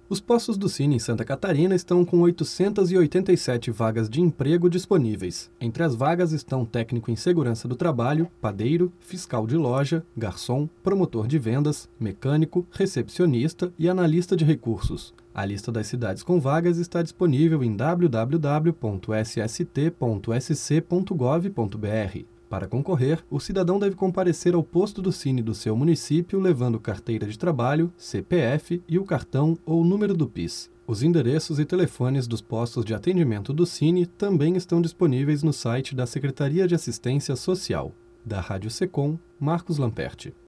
Os postos do Cine em Santa Catarina estão com 887 vagas de emprego disponíveis. Entre as vagas estão técnico em segurança do trabalho, padeiro, fiscal de loja, garçom, promotor de vendas, mecânico, recepcionista e analista de recursos. A lista das cidades com vagas está disponível em www.sst.sc.gov.br. Para concorrer, o cidadão deve comparecer ao posto do Cine do seu município levando carteira de trabalho, CPF e o cartão ou número do PIS. Os endereços e telefones dos postos de atendimento do Cine também estão disponíveis no site da Secretaria de Assistência Social. Da Rádio Secom, Marcos Lamperti.